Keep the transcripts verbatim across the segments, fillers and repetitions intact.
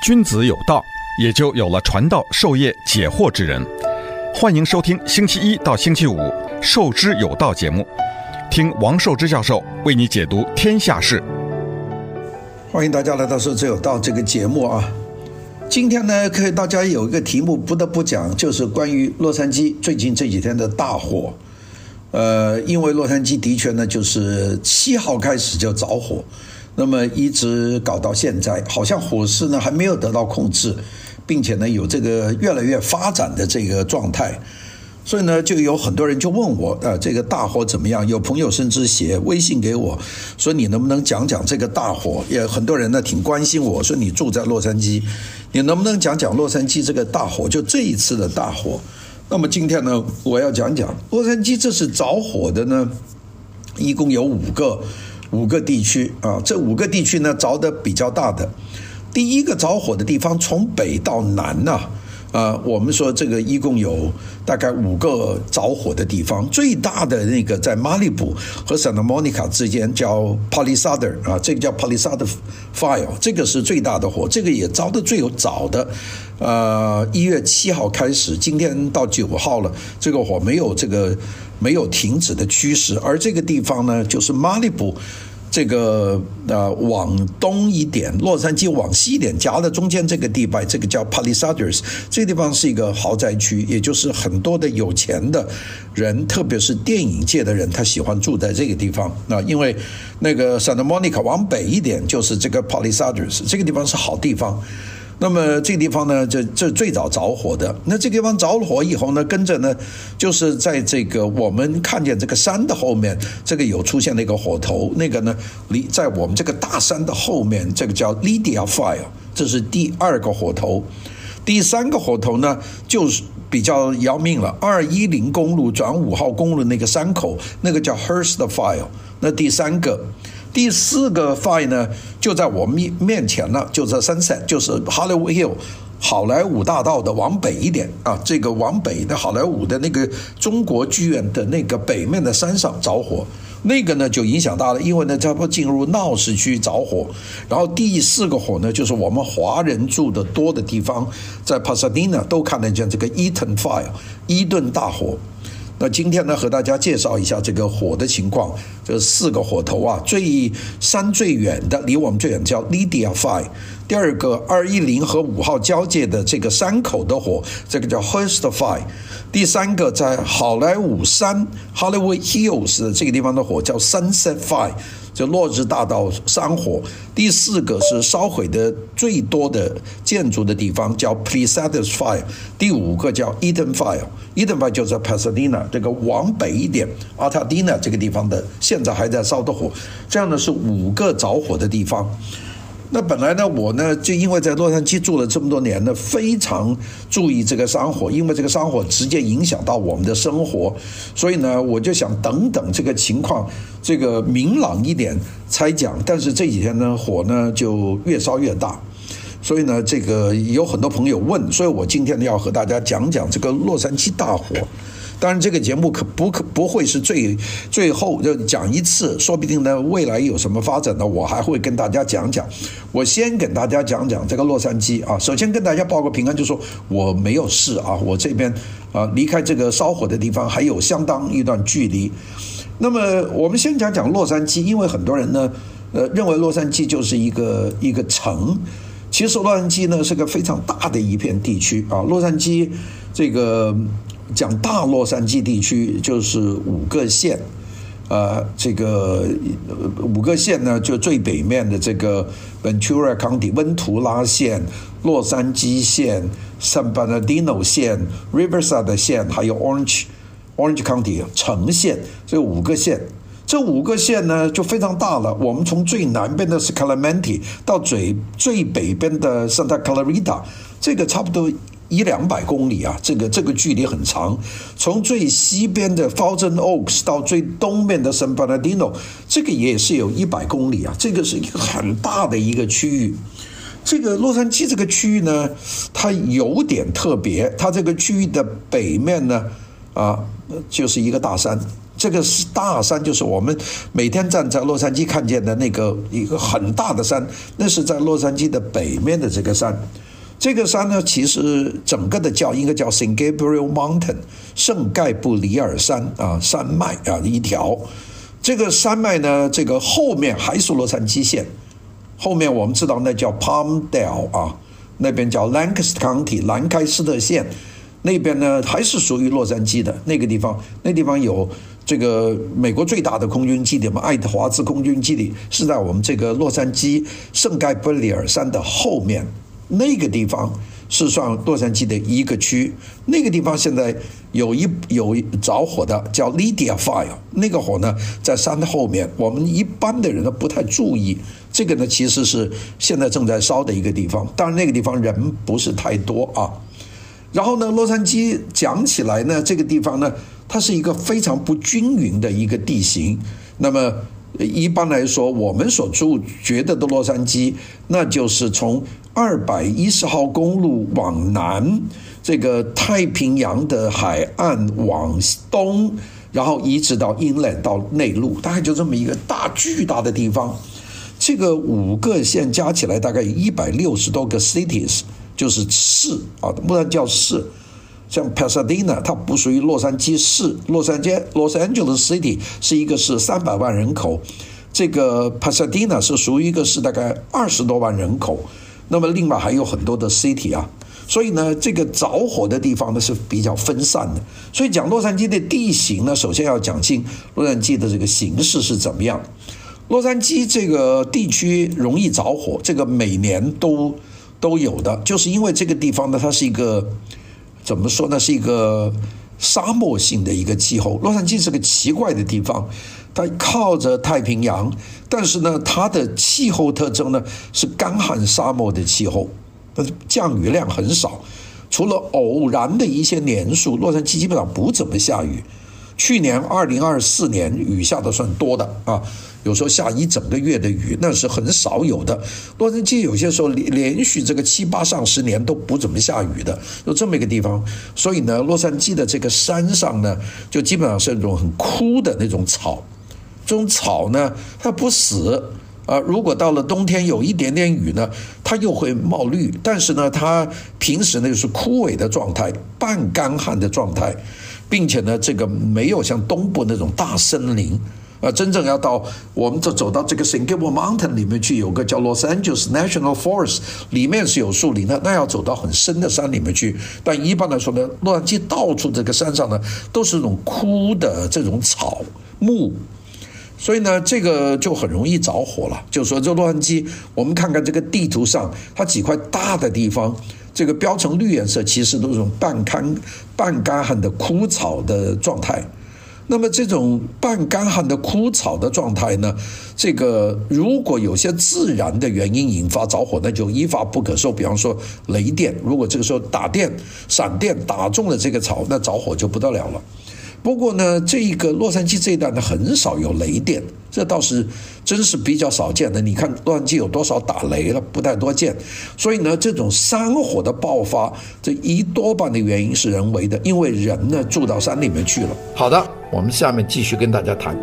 君子有道，也就有了传道授业解惑之人。欢迎收听星期一到星期五《授之有道》节目，听王寿之教授为你解读天下事。 欢迎大家来到《授之有道》这个节目啊。今天呢，可以大家有一个题目不得不讲，就是关于洛杉矶最近这几天的大火。呃，因为洛杉矶的确呢，就是七号开始就着火，那么一直搞到现在，好像火势呢还没有得到控制，并且呢有这个越来越发展的这个状态。所以呢，就有很多人就问我，呃，这个大火怎么样？有朋友甚至写微信给我，说你能不能讲讲这个大火？也很多人呢挺关心我，说你住在洛杉矶，你能不能讲讲洛杉矶这个大火？就这一次的大火。那么今天呢，我要讲讲洛杉矶这次着火的呢，一共有五个五个地区啊，这五个地区呢着得比较大的。第一个着火的地方，从北到南呢、啊。呃，我们说这个一共有大概五个着火的地方，最大的那个在马里布和 Santa Monica 之间叫 Palisade 啊，这个叫 Palisade Fire， 这个是最大的火，这个也着得最早的。呃，一月七号开始，今天到九号了，这个火没有这个没有停止的趋势，而这个地方呢，就是马里布。这个呃往东一点，洛杉矶往西一点夹的中间这个地带，这个叫 Palisades， 这个地方是一个豪宅区，也就是很多的有钱的人，特别是电影界的人，他喜欢住在这个地方。那因为那个 Santa Monica 往北一点就是这个 Palisades， 这个地方是好地方。那么这个地方呢，这这最早着火的。那这个地方着火以后呢，跟着呢，就是在这个我们看见这个山的后面，这个有出现了一个火头，那个呢，离在我们这个大山的后面，这个叫 Lydia Fire， 这是第二个火头。第三个火头呢，就是比较要命了，二一零公路转五号公路那个山口，那个叫 Hearst Fire。那第三个。第四个 fire 呢，就在我们面前了，就是 Sunset， 就是 Hollywood Hill 好莱坞大道的往北一点啊，这个往北的好莱坞的那个中国剧院的那个北面的山上着火，那个呢就影响大了，因为呢它不进入闹市区着火。然后第四个火呢，就是我们华人住的多的地方，在 Pasadena 都看得见这个 Eaton Fire， 伊顿大火。那今天呢，和大家介绍一下这个火的情况。这四个火头啊，最山最远的，离我们最远叫 Lydia Fire。第二个二一零和五号交界的这个山口的火，这个叫 Hearst Fire。第三个在好莱坞山 Hollywood Hills 的这个地方的火叫 Sunset Fire， 就落日大道山火。第四个是烧毁的最多的建筑的地方叫 Palisades Fire。第五个叫 Eaton Fire。Eaton Fire 就在 Pasadena 这个往北一点 Altadena 这个地方的，现在还在烧的火。这样呢是五个着火的地方。那本来呢，我呢就因为在洛杉矶住了这么多年呢，非常注意这个山火，因为这个山火直接影响到我们的生活，所以呢，我就想等等这个情况这个明朗一点才讲。但是这几天呢，火呢就越烧越大，所以呢，这个有很多朋友问，所以我今天呢要和大家讲讲这个洛杉矶大火。当然，这个节目可不可不会是最最后就讲一次，说不定呢未来有什么发展呢，我还会跟大家讲讲。我先跟大家讲讲这个洛杉矶啊，首先跟大家报个平安，就说我没有事啊，我这边啊离开这个烧火的地方还有相当一段距离。那么我们先讲讲洛杉矶，因为很多人呢呃认为洛杉矶就是一个一个城。其实洛杉矶呢是个非常大的一片地区啊，洛杉矶这个讲大洛杉矶地区就是五个县，呃，这个五个县呢，就最北面的这个 Ventura County 温图拉县、洛杉矶县、San Bernardino 县、Riverside 县，还有 Orange Orange County 城县，这五个县。这五个县呢就非常大了，我们从最南边的 Sacramento 到最最北边的 Santa Clarita， 这个差不多一两百公里啊，这个这个距离很长。从最西边的 Thousand Oaks 到最东面的 San Bernardino， 这个也是有一百公里啊，这个是一个很大的一个区域。这个洛杉矶这个区域呢，它有点特别，它这个区域的北面呢，啊，就是一个大山。 这个大山就是我们每天站在洛杉矶看见的那个一个很大的山，那是在洛杉矶的北面的这个山。这个山呢，其实整个的叫应该叫 Saint Gabriel Mountain 圣盖布里尔山啊，山脉啊一条。这个山脉呢，这个后面还是洛杉矶县，后面我们知道那叫 Palmdale 啊，那边叫 Lancaster County 兰开斯特县，那边呢还是属于洛杉矶的那个地方，那地方有这个美国最大的空军基地嘛，爱德华兹空军基地是在我们这个洛杉矶圣盖布里尔山的后面。那个地方是算洛杉矶的一个区，那个地方现在有一有着火的叫 Lydia Fire， 那个火呢在山的后面，我们一般的人都不太注意，这个呢其实是现在正在烧的一个地方，当然那个地方人不是太多啊。然后呢，洛杉矶讲起来呢，这个地方呢，它是一个非常不均匀的一个地形，那么一般来说，我们所住觉得的洛杉矶，那就是从二百一十号公路往南，这个太平洋的海岸往东，然后一直到 inland 到内陆，大概就这么一个大巨大的地方。这个五个县加起来大概有一百六十多个 cities， 就是市啊，不然叫市。像 Pasadena 它不属于洛杉矶市，洛杉矶 Los Angeles City 是一个市，三百万人口，这个 Pasadena 是属于一个市，大概二十多万人口，那么另外还有很多的 city 啊，所以呢这个着火的地方呢是比较分散的，所以讲洛杉矶的地形呢，首先要讲清洛杉矶的这个形势是怎么样。洛杉矶这个地区容易着火，这个每年都都有的，就是因为这个地方呢它是一个怎么说呢？是一个沙漠性的一个气候。洛杉矶是个奇怪的地方，它靠着太平洋，但是呢，它的气候特征呢是干旱沙漠的气候，但是降雨量很少。除了偶然的一些年数，洛杉矶基本上不怎么下雨。去年二零二四年雨下的算多的啊，有时候下一整个月的雨，那是很少有的。洛杉矶有些时候连续这个七八上十年都不怎么下雨的，有这么一个地方。所以呢，洛杉矶的这个山上呢，就基本上是那种很枯的那种草，这种草呢它不死。啊，如果到了冬天有一点点雨呢，它又会冒绿，但是呢，它平时呢就是枯萎的状态，半干旱的状态，并且呢，这个没有像东部那种大森林。啊，真正要到我们这走到这个 Saint Gabriel Mountain 里面去，有个叫 Los Angeles National Forest， 里面是有树林的，那要走到很深的山里面去。但一般来说呢，洛杉矶到处这个山上呢，都是这种枯的这种草木。所以呢，这个就很容易着火了。就是说，这洛杉矶，我们看看这个地图上，它几块大的地方，这个标成绿颜色，其实都是这种半干半干旱的枯草的状态。那么这种半干旱的枯草的状态呢，这个如果有些自然的原因引发着火，那就一发不可收。比方说雷电，如果这个时候打电、闪电打中了这个草，那着火就不得了了。不过呢，这一个洛杉矶这一带呢，很少有雷电，这倒是真是比较少见的。你看洛杉矶有多少打雷了，不太多见。所以呢，这种山火的爆发，这一多半的原因是人为的，因为人呢住到山里面去了。好的，我们下面继续跟大家谈。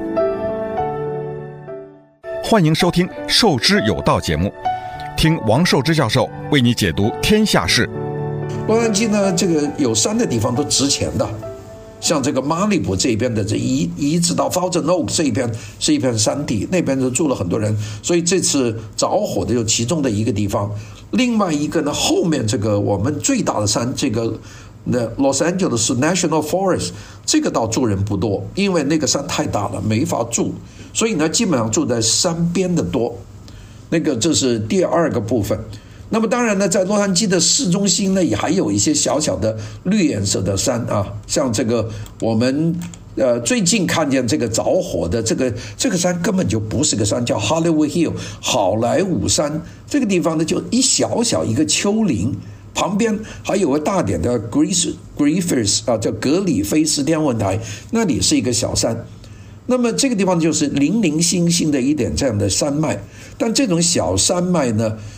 欢迎收听《受之有道》节目，听王寿之教授为你解读天下事。 洛杉矶呢，这个有山的地方都值钱的。像这个马里布这边的这一一直到 Thousand Oaks 这一边是一片山地，那边就住了很多人，所以这次着火的就其中的一个地方。另外一个呢，后面这个我们最大的山，这个那 Los Angeles National Forest， 这个倒住人不多，因为那个山太大了，没法住，所以呢，基本上住在山边的多。那个这是第二个部分。那么当然呢，在洛杉矶的市中心呢，也还有一些小小的绿颜色的山啊，像这个我们呃最近看见这个着火的这个这个山根本就不是个山，叫 Hollywood Hill 好莱坞山。这个地方呢，就一小小一个丘陵，旁边还有个大点的 Griffith 啊，叫格里菲斯天文台，那里是一个小山。那么这个地方就是零零星星的一点这样的山脉，但这种小山脉呢，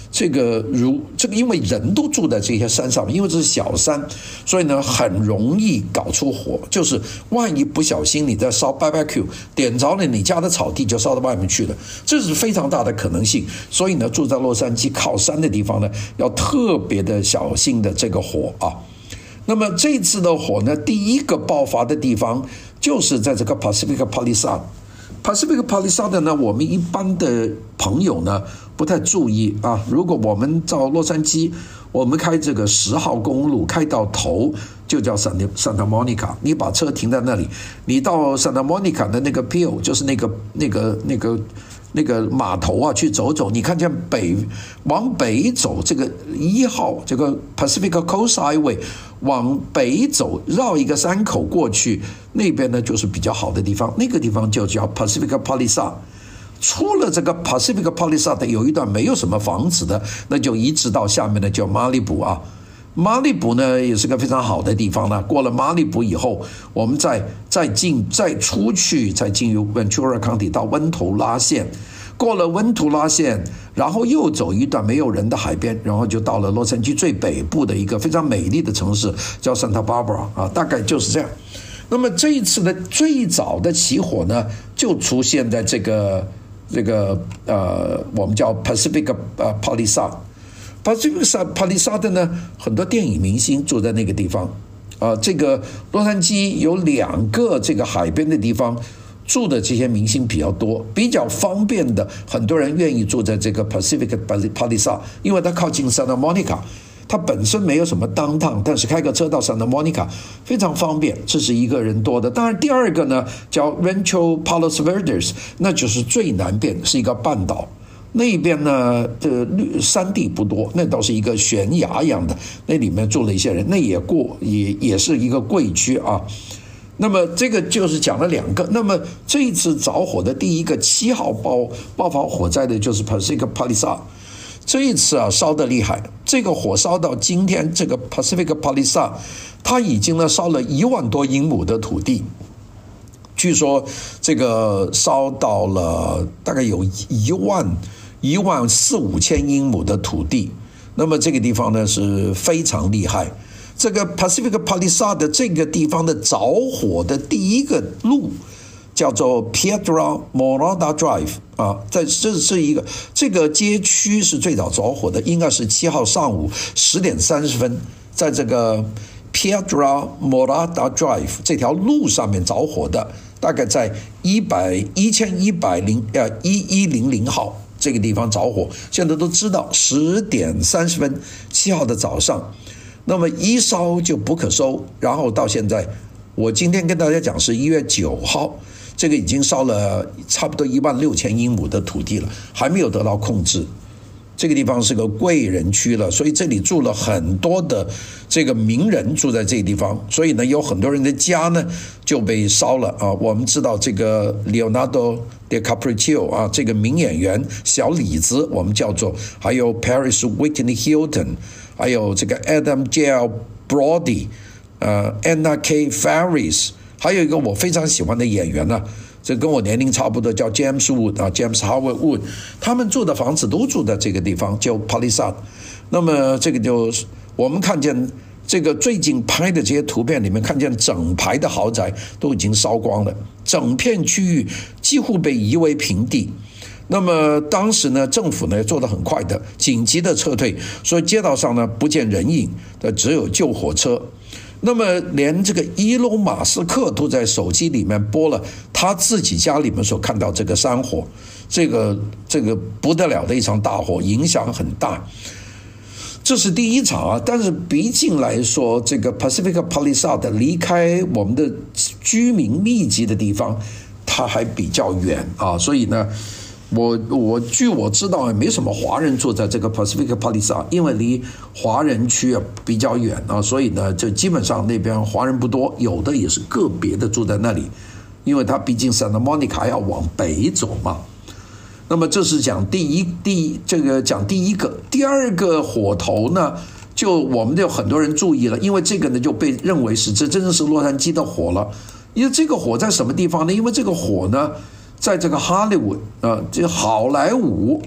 这个如这个，因为人都住在这些山上，因为这是小山，所以呢很容易搞出火。就是万一不小心你在烧 barbecue 点着了你家的草地，就烧到外面去了，这是非常大的可能性。所以呢，住在洛杉矶靠山的地方呢，要特别的小心的这个火啊。那么这次的火呢，第一个爆发的地方就是在这个 Pacific Palisades。Pacific Palisades 呢，我们一般的朋友呢不太注意啊。如果我们到洛杉矶，我们开这个十号公路开到头就叫 Santa Monica， 你把车停在那里，你到 Santa Monica 的那个 pier， 就是那个那个那个那个码头啊去走走，你看见北往北走这个一号这个 Pacific Coast Highway 往北走，绕一个山口过去，那边呢就是比较好的地方，那个地方就叫 Pacific Palisades。出了这个 Pacific Palisades 有一段没有什么房子的，那就一直到下面的叫马里布啊。马里布呢也是个非常好的地方呢。过了马里布以后，我们再再进再出去，再进入 Ventura County 到温图拉县。过了温图拉县，然后又走一段没有人的海边，然后就到了洛杉矶最北部的一个非常美丽的城市，叫 Santa Barbara 啊，大概就是这样。那么这一次的最早的起火呢，就出现在这个这个呃，我们叫 Pacific 呃 Palisades。Pacific Palisades 呢，很多电影明星住在那个地方啊。这个洛杉矶有两个这个海边的地方。住的这些明星比较多，比较方便的，很多人愿意住在这个 Pacific Palisades， 因为它靠近 Santa Monica， 它本身没有什么downtown，但是开个车到 Santa Monica 非常方便，这是一个人多的。当然第二个呢叫 Rancho Palos Verdes， 那就是最南边，是一个半岛，那边呢的山地不多，那倒是一个悬崖一样的，那里面住了一些人，那也过也也是一个贵区啊。那么这个就是讲了两个。那么这一次着火的第一个七号爆爆发火灾的就是 Pacific Palisades， 这一次啊烧得厉害，这个火烧到今天，这个 Pacific Palisades 它已经呢烧了一万多英亩的土地，据说这个烧到了大概有一万一万四五千英亩的土地，那么这个地方呢是非常厉害。这个 Pacific Palisades 的这个地方的着火的第一个路叫做 Piedra Morada Drive 啊，在这是一个这个街区是最早着火的，应该是七号上午十点三十分，在这个 Piedra Morada Drive 这条路上面着火的，大概在一百一千一百零呃一一零零号这个地方着火，现在都知道十点三十分，七号的早上。那么一烧就不可收，然后到现在，我今天跟大家讲是一月九号，这个已经烧了差不多一万六千英亩的土地了，还没有得到控制。这个地方是个贵人区了，所以这里住了很多的这个名人住在这个地方，所以呢有很多人的家呢就被烧了啊。我们知道这个 Leonardo DiCaprio 啊，这个名演员小李子我们叫做，还有 Paris Whitney Hilton， 还有这个 Adam J L Brody， 呃 Anna K Faris， 还有一个我非常喜欢的演员呢、啊。这跟我年龄差不多，叫 James Wood 啊 ，James Howard Wood， 他们住的房子都住在这个地方，叫 Palisades。那么这个就是我们看见这个最近拍的这些图片里面，看见整排的豪宅都已经烧光了，整片区域几乎被夷为平地。那么当时呢，政府呢做得很快的，紧急的撤退，所以街道上呢不见人影，只有救火车。那么连这个伊隆马斯克都在手机里面播了他自己家里面所看到这个山火，这个这个不得了的一场大火，影响很大。这是第一场啊，但是毕竟来说，这个 Pacific Palisades 离开我们的居民密集的地方，它还比较远啊，所以呢。我我据我知道也没什么华人住在这个 Pacific Palisades， 因为离华人区啊比较远啊，所以呢，就基本上那边华人不多，有的也是个别的住在那里，因为它毕竟 Santa Monica 要往北走嘛。那么这是讲第一第这个讲第一个，第二个火头呢，就我们就很多人注意了，因为这个呢就被认为是这真的是洛杉矶的火了。因为这个火在什么地方呢？因为这个火呢。在这个 Hollywood 啊，这好莱坞，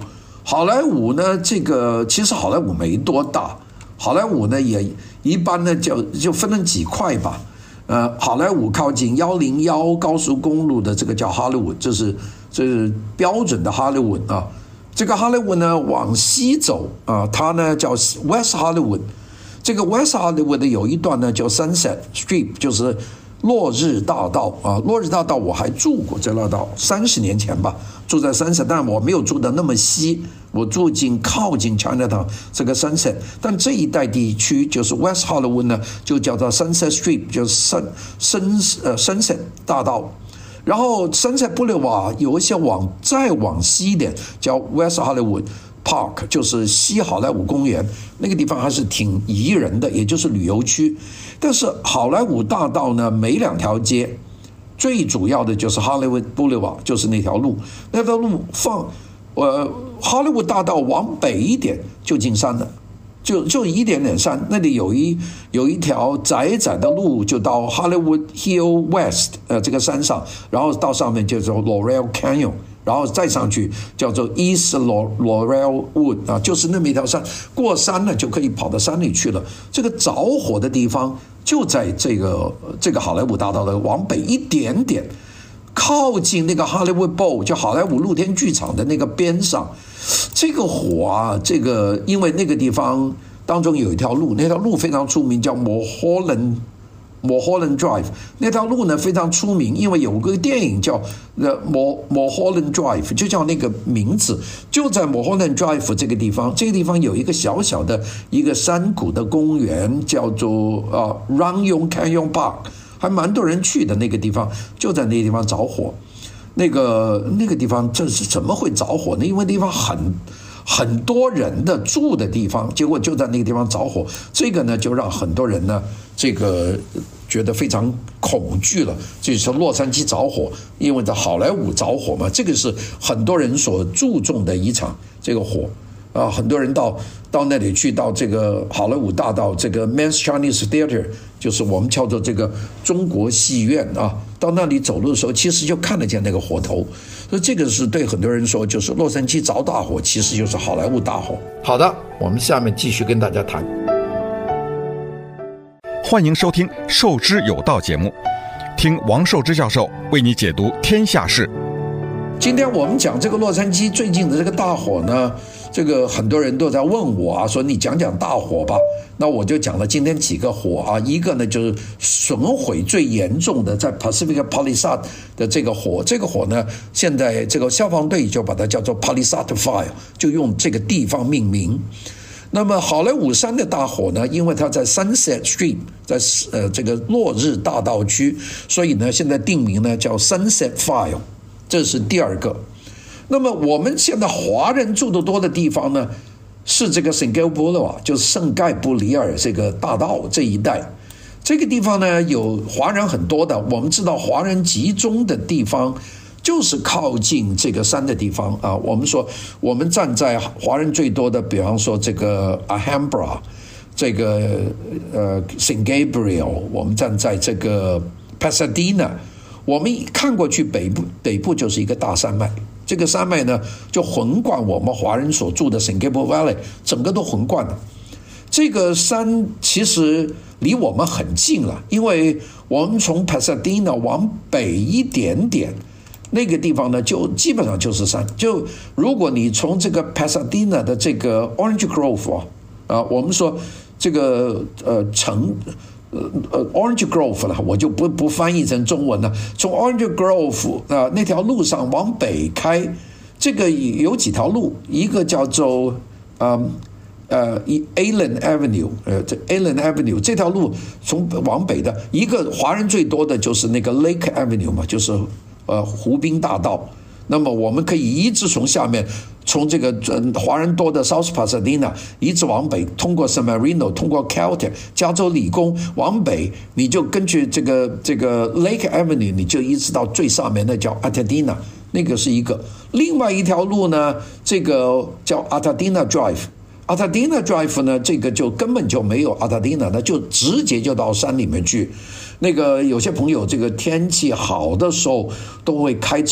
好莱坞呢，这个其实好莱坞没多大，好莱坞呢也一般呢就就分成几块吧。呃，好莱坞靠近一零一高速公路的这个叫 Hollywood， 这是这是标准的 Hollywood 啊。这个 Hollywood 呢往西走啊，它呢叫 West Hollywood。这个 West Hollywood 的有一段呢叫 Sunset Strip， 就是落日大道啊。落日大道我还住过这条道，三十年前吧，住在 Sunset， 但我没有住的那么西，我住进靠近 Chinatown 这个 Sunset， 但这一带地区就是 West Hollywood 呢，就叫做 Sunset Strip， 就是深深呃 Sunset 大道。然后 Sunset Boulevard 有一些往再往西一点叫 West Hollywood Park， 就是西好莱坞公园，那个地方还是挺宜人的，也就是旅游区。但是好莱坞大道呢，每两条街最主要的就是 Hollywood Boulevard， 就是那条路，那条路放呃 Hollywood 大道往北一点就进山了。就就一点点山，那里有一有一条窄窄的路，就到 Hollywood Hill West， 呃，这个山上，然后到上面叫做 Laurel Canyon， 然后再上去叫做 East Laurel Wood 啊，就是那么一条山，过山呢就可以跑到山里去了。这个着火的地方就在这个这个好莱坞大道的往北一点点，靠近那个 Hollywood Bowl， 就好莱坞露天剧场的那个边上。这个火啊，这个因为那个地方当中有一条路，那条路非常出名，叫 Mulholland Mulholland Drive。那条路呢非常出名，因为有个电影叫 The Mulholland Drive， 就叫那个名字，就在 Mulholland Drive 这个地方。这个地方有一个小小的一个山谷的公园，叫做呃 Runyon Canyon Park， 还蛮多人去的那个地方，就在那个地方着火。那个那个地方这是怎么会着火呢？因为地方很很多人的住的地方，结果就在那个地方着火，这个呢就让很多人呢这个觉得非常恐惧了。就是洛杉矶着火，因为在好莱坞着火嘛，这个是很多人所注重的一场这个火啊，很多人到到那里去，到这个好莱坞大道这个 Men's Chinese Theater， 就是我们叫做这个中国戏院啊，到那里走路的时候，其实就看得见那个火头，所以这个是对很多人说，就是洛杉矶着大火，其实就是好莱坞大火。好的，我们下面继续跟大家谈。 欢迎收听《受之有道》节目，听王寿之教授为你解读天下事。 今天我们讲这个洛杉矶最近的这个大火呢，这个很多人都在问我啊，说你讲讲大火吧。那我就讲了今天几个火啊，一个呢就是损毁最严重的在 Pacific Palisades 的这个火，这个火呢现在这个消防队就把它叫做 Palisades Fire， 就用这个地方命名。那么好莱坞山的大火呢，因为它在 Sunset Strip， 在呃这个落日大道区，所以呢现在定名呢叫 Sunset Fire， 这是第二个。那么我们现在华人住得多的地方呢，是这个 Saint Gabriel Boulevard， 就是圣盖布里尔这个大道这一带。这个地方呢有华人很多的，我们知道华人集中的地方就是靠近这个山的地方啊。我们说我们站在华人最多的，比方说这个 Alhambra， 这个呃 Saint Gabriel， 我们站在这个 Pasadena， 我们看过去北部北部就是一个大山脉。这个山脉呢就横贯我们华人所住的 Saint Gabriel Valley， 整个都横贯了。这个山其实离我们很近了，因为我们从 Pasadena 往北一点点，那个地方呢就基本上就是山。就如果你从这个 Pasadena 的这个 Orange Grove 啊，啊我们说这个呃城呃 Orange Grove 了，我就不不翻译成中文了。从 Orange Grove 啊、呃、那条路上往北开，这个有几条路，一个叫做嗯呃 Allen Avenue， 呃这 Allen Avenue 这条路从往北的，一个华人最多的就是那个 Lake Avenue 嘛，就是呃湖滨大道。那么我们可以一直从下面，从这个华人多的 South Pasadena 一直往北，通过 San Marino， 通过 Caltech 加州理工往北，你就根据这个这个 Lake Avenue， 你就一直到最上面，那叫 Altadena， 那个是一个。另外一条路呢，这个叫 Altadena Drive。Altadena Drive 呢，这个就根本就没有 Altadena， 那就直接就到山里面去。那个有些朋友这个天气好的时候都会开车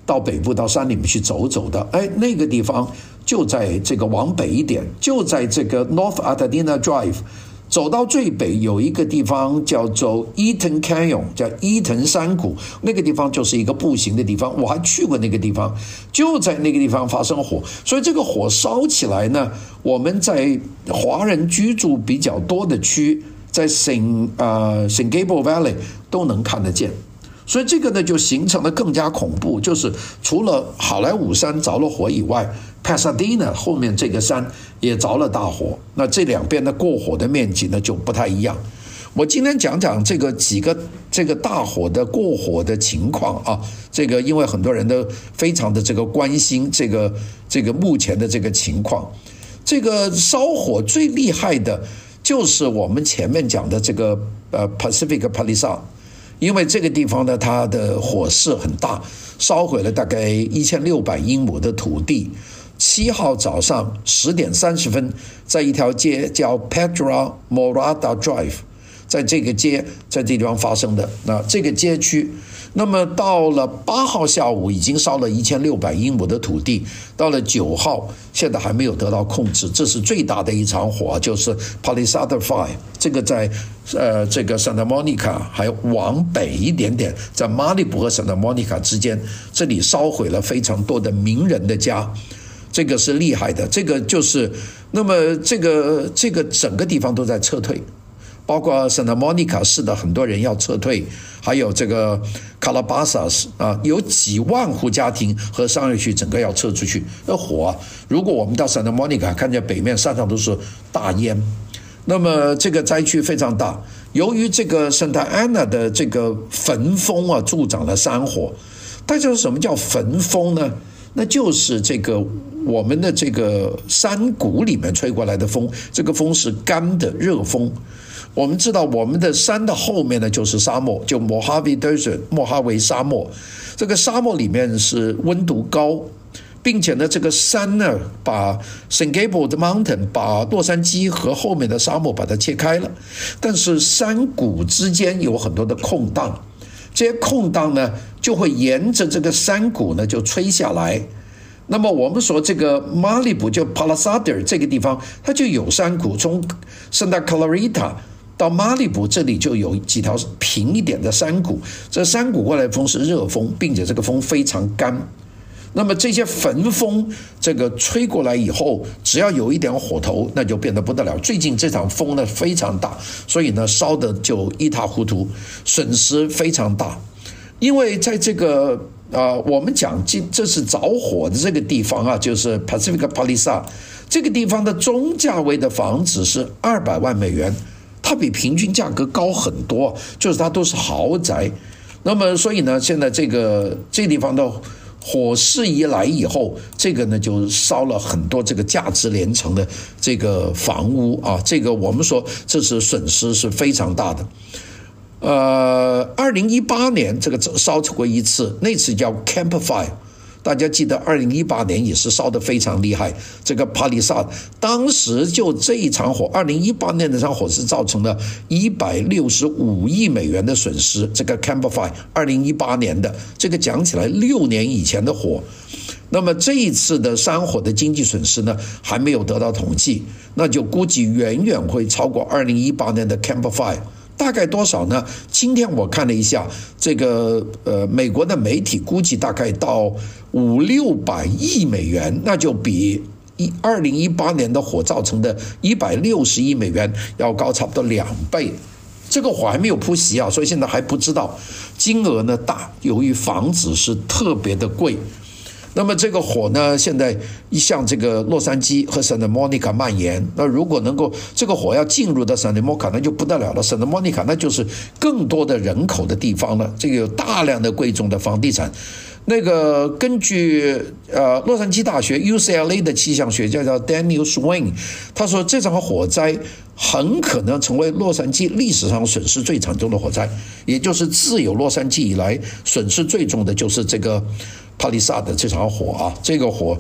到北部到山里面去走走的，哎，那个地方就在这个往北一点，就在这个 North Altadena Drive， 走到最北有一个地方叫做 Eaton Canyon， 叫伊藤山谷，那个地方就是一个步行的地方，我还去过那个地方，就在那个地方发生火，所以这个火烧起来呢，我们在华人居住比较多的区，在 Saint 呃 Saint Gabriel Valley 都能看得见。所以这个呢就形成了更加恐怖，就是除了好莱坞山着了火以外， Pasadena 后面这个山也着了大火，那这两边的过火的面积呢就不太一样。我今天讲讲这个几个这个大火的过火的情况啊，这个因为很多人都非常的这个关心这个这个目前的这个情况。这个烧火最厉害的就是我们前面讲的这个呃 Pacific Palisades。因为这个地方呢，它的火势很大，烧毁了大概一千六百英亩的土地。七号早上十点三十分，在一条街叫 Pedra Morada Drive， 在这个街在这地方发生的。那这个街区，那么到了八号下午已经烧了一千六百英亩的土地，到了九号现在还没有得到控制。这是最大的一场火，就是 Palisades Fire， 这个在呃这个 Santa Monica 还往北一点点，在马里布和 Santa Monica 之间，这里烧毁了非常多的名人的家，这个是厉害的。这个就是那么这个这个整个地方都在撤退，包括 Santa Monica 市的很多人要撤退，还有这个 Calabasas 啊，有几万户家庭和商业区整个要撤出去。那火啊，如果我们到 Santa Monica 看见北面山上都是大烟，那么这个灾区非常大。由于这个 Santa Ana 的这个焚风啊，助长了山火。大家说什么叫焚风呢？那就是这个我们的这个山谷里面吹过来的风，这个风是干的热风。我们知道我们的山的后面呢就是沙漠，就 Mojave Desert 莫哈维沙漠。这个沙漠里面是温度高，并且呢这个山呢把 Saint Gabriel Mountain 把洛杉矶和后面的沙漠把它切开了，但是山谷之间有很多的空档，这些空档呢就会沿着这个山谷呢就吹下来。那么我们说这个马里布就 Palisades 这个地方它就有山谷，从 Santa Clarita 到马里布这里就有几条平一点的山谷，这山谷过来的风是热风，并且这个风非常干。那么这些焚风这个吹过来以后，只要有一点火头，那就变得不得了。最近这场风呢非常大，所以呢烧的就一塌糊涂，损失非常大。因为在这个呃，我们讲这这是着火的这个地方啊，就是 Pacific Palisades 这个地方的中价位的房子是二百万美元，它比平均价格高很多，就是它都是豪宅。那么所以呢，现在这个这个地方的火势一来以后，这个呢就烧了很多这个价值连城的这个房屋啊，这个我们说这是损失是非常大的。呃，二零一八年这个烧过一次，那次叫 Camp Fire， 大家记得二零一八年也是烧得非常厉害。这个 Palisades 当时就这一场火，二零一八年那场火是造成了一百六十五亿美元的损失。这个 Camp Fire 二零一八年的，这个讲起来六年以前的火。那么这一次的山火的经济损失呢，还没有得到统计，那就估计远远会超过二零一八年的 Camp Fire。大概多少呢？今天我看了一下，这个呃美国的媒体估计大概到五六百亿美元，那就比一二零一八年的火造成的一百六十亿美元要高差不多两倍。这个火还没有扑熄啊，所以现在还不知道金额呢大，由于房子是特别的贵。那么这个火呢，现在向这个洛杉矶和 Santa Monica 蔓延。那如果能够这个火要进入到 Santa Monica， 那就不得了了。Santa Monica 那就是更多的人口的地方了，这个有大量的贵重的房地产。那个根据呃洛杉矶大学 U C L A 的气象学家叫 Daniel Swing， 他说这场火灾很可能成为洛杉矶历史上损失最惨重的火灾，也就是自有洛杉矶以来损失最重的就是这个Palisades 的这场火啊，这个火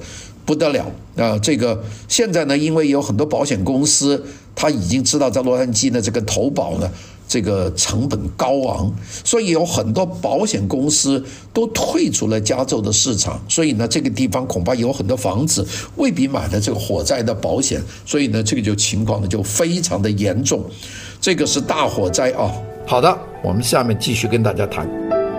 不得了啊！这个现在呢，因为有很多保险公司，他已经知道在洛杉矶呢，这个投保呢，这个成本高昂，所以有很多保险公司都退出了加州的市场。所以呢，这个地方恐怕有很多房子未必买了这个火灾的保险，所以呢，这个就情况呢就非常的严重。这个是大火灾啊！好的，我们下面继续跟大家谈。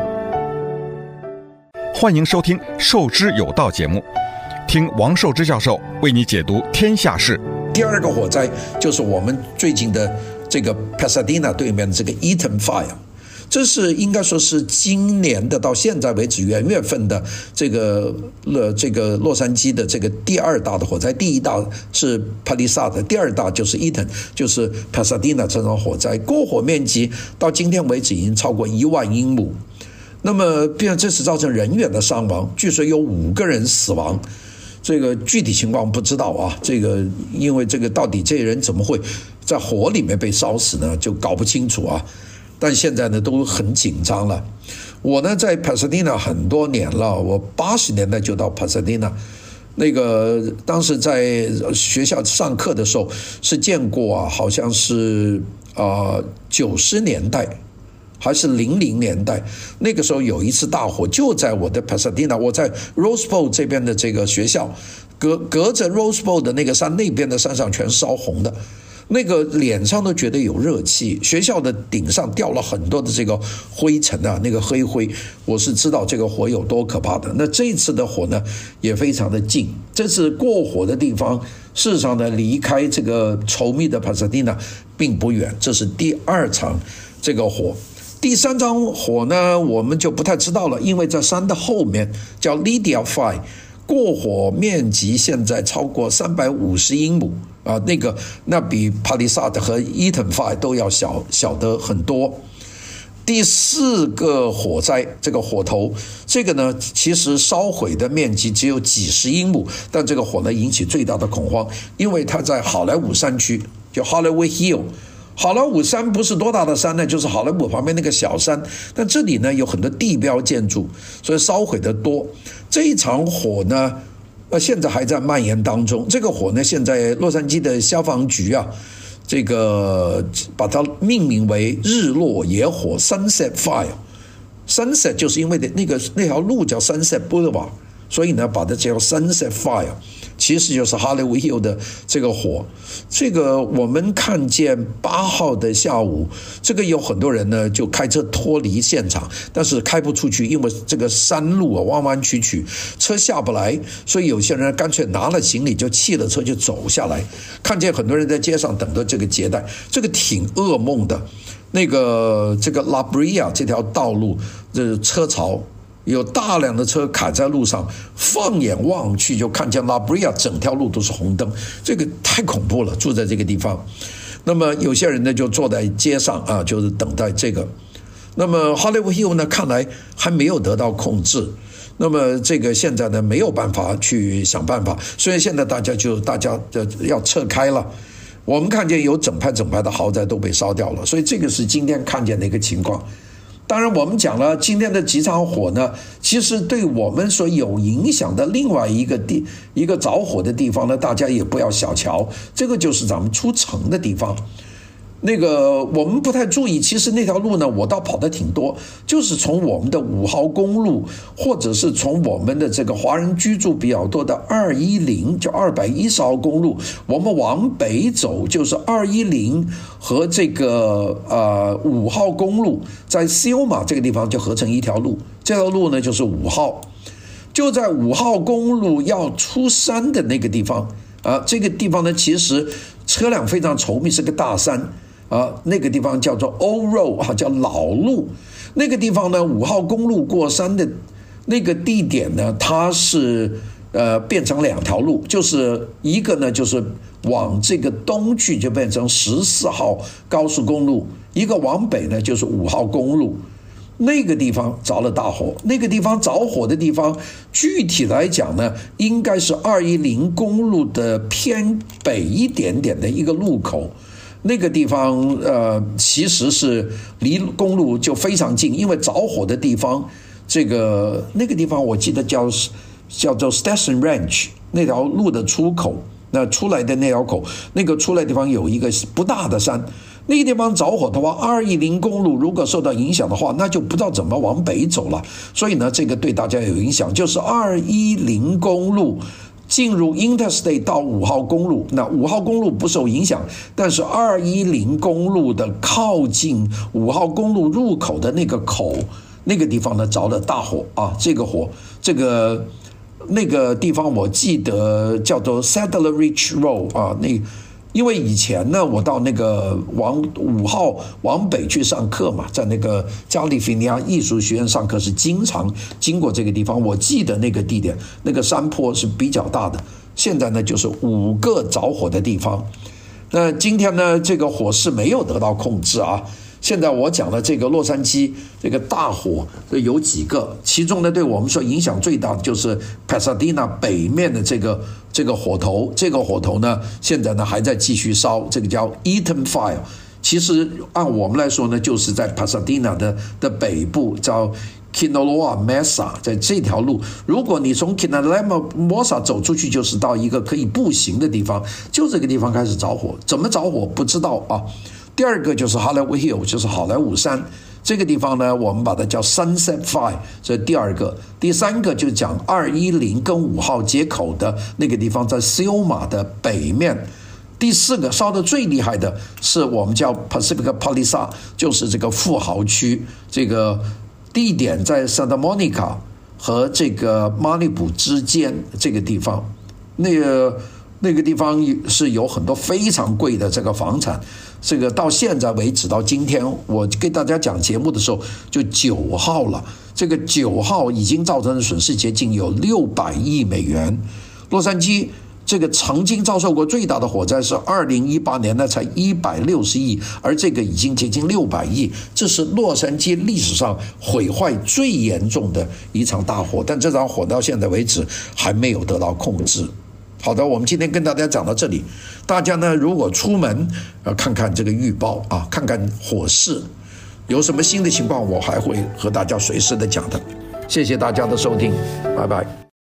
欢迎收听《寿之有道》节目，听王寿之教授为你解读天下事。 第二个火灾就是我们最近的这个 Pasadena 对面的这个 Eaton Fire， 这是应该说是今年的到现在为止元月份的这个呃这个洛杉矶的这个第二大的火灾。第一大是 Palisade， 第二大就是 Eaton， 就是 Pasadena 这场火灾，过火面积到今天为止已经超过一万英亩。那么，并这是造成人员的伤亡，据说有五个人死亡，这个具体情况不知道啊。这个因为这个到底这些人怎么会在火里面被烧死呢？就搞不清楚啊。但现在呢都很紧张了。我呢在 Pasadena 很多年了，我八十年代就到 Pasadena， 那个当时在学校上课的时候是见过啊，好像是啊九十年代。还是零零年代，那个时候有一次大火，就在我的 Pasadena， 我在 Rose Bowl 这边的这个学校，隔隔着 Rose Bowl 的那个山，那边的山上全烧红的，那个脸上都觉得有热气，学校的顶上掉了很多的这个灰尘啊，那个黑灰，我是知道这个火有多可怕的。那这一次的火呢，也非常的近，这次过火的地方，事实上呢，离开这个稠密的 Pasadena 并不远，这是第二场这个火。第三场火呢，我们就不太知道了，因为在山的后面叫 Lydia Fire， 过火面积现在超过三百五十英亩啊，那个那比 Palisade 和 Eaton Fire 都要小小得很多。第四个火灾，这个火头，这个呢其实烧毁的面积只有几十英亩，但这个火呢引起最大的恐慌，因为它在好莱坞山区，叫 Hollywood Hill。好莱坞山不是多大的山呢，就是好莱坞旁边那个小山，但这里呢有很多地标建筑，所以烧毁的多。这一场火呢，呃，现在还在蔓延当中。这个火呢，现在洛杉矶的消防局啊，这个把它命名为日落野火 Sunset Fire。Sunset 就是因为的那个那条路叫 Sunset Boulevard， 所以呢把它叫 Sunset Fire。其实就是 Hollywood Hill 的这个火，这个我们看见八号的下午，这个有很多人呢就开车脱离现场，但是开不出去，因为这个山路啊弯弯曲曲，车下不来，所以有些人干脆拿了行李就弃了车就走下来。看见很多人在街上等着这个接待，这个挺噩梦的。那个这个 La Brea 这条道路，这车潮。有大量的车卡在路上，放眼望去就看见 La Brea 整条路都是红灯，这个太恐怖了。住在这个地方，那么有些人呢就坐在街上啊，就是等待这个。那么 Hollywood Hill 呢，看来还没有得到控制。那么这个现在呢没有办法去想办法，所以现在大家就大家要撤开了。我们看见有整排整排的豪宅都被烧掉了，所以这个是今天看见的一个情况。当然我们讲了今天的几场火呢，其实对我们所有影响的另外一个地一个着火的地方呢，大家也不要小瞧，这个就是咱们出城的地方。那个我们不太注意，其实那条路呢我倒跑得挺多，就是从我们的五号公路，或者是从我们的这个华人居住比较多的二一零，就二百一十号公路，我们往北走就是二一零和这个呃五号公路，在 Selma 这个地方就合成一条路，这条路呢就是五号，就在五号公路要出山的那个地方啊，这个地方呢其实车辆非常稠密，是个大山。啊，那个地方叫做 Old Road 啊，叫老路。那个地方呢，五号公路过山的那个地点呢，它是呃变成两条路，就是一个呢就是往这个东去就变成十四号高速公路，一个往北呢就是五号公路。那个地方着了大火，那个地方着火的地方，具体来讲呢，应该是二一零公路的偏北一点点的一个路口。那个地方呃其实是离公路就非常近，因为着火的地方，这个那个地方我记得叫叫做 Stetson Ranch 那条路的出口，那出来的那条口，那个出来的地方有一个不大的山，那个地方着火的话，二一零公路如果受到影响的话，那就不知道怎么往北走了。所以呢，这个对大家有影响，就是二一零公路进入 Interstate 到五号公路，那五号公路不受影响，但是二一零公路的靠近五号公路入口的那个口，那个地方呢着了大火啊！这个火，这个那个地方我记得叫做 Sadler Ridge Road 啊，那。因为以前呢，我到那个往五号往北去上课嘛，在那个加利福尼亚艺术学院上课，是经常经过这个地方。我记得那个地点，那个山坡是比较大的。现在呢，就是五个着火的地方。那今天呢，这个火势没有得到控制啊。现在我讲的这个洛杉矶这个大火有几个，其中呢对我们说影响最大的就是 Pasadena 北面的这个这个火头，这个火头呢现在呢还在继续烧，这个叫 Eaton Fire。其实按我们来说呢，就是在 Pasadena 的的北部叫 Kinaloa Mesa， 在这条路，如果你从 Kinaloa Mesa 走出去，就是到一个可以步行的地方，就这个地方开始着火，怎么着火不知道啊。第二个就是 Hollywood Hill， 就是好莱坞山，这个地方呢，我们把它叫 Sunset Fire， 这是第二个。第三个就讲二一零跟五号接口的那个地方，在 Selma 的北面。第四个烧的最厉害的是我们叫 Pacific Palisades， 就是这个富豪区，这个地点在 Santa Monica 和这个马里布之间这个地方，那个那个地方是有很多非常贵的这个房产。这个到现在为止，到今天我给大家讲节目的时候，就九号了。这个九号已经造成的损失接近有六百亿美元。洛杉矶这个曾经遭受过最大的火灾是二零一八年，那才一百六十亿，而这个已经接近六百亿，这是洛杉矶历史上毁坏最严重的一场大火。但这场火到现在为止还没有得到控制。好的，我们今天跟大家讲到这里。大家呢，如果出门呃看看这个预报啊，看看火势，有什么新的情况，我还会和大家随时的讲的。谢谢大家的收听，拜拜。